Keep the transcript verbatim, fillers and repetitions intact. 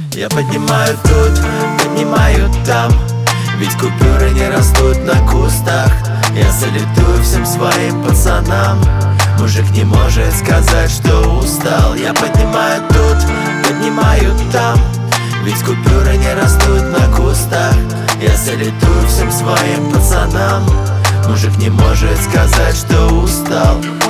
Я поднимаю тут, поднимаю там, ведь купюры не растут на кустах. Я салютую всем своим пацанам. Мужик не может сказать, что устал. Я поднимаю тут, поднимаю там, ведь купюры не растут на кустах. Я салютую всем своим пацанам. Мужик не может сказать, что устал.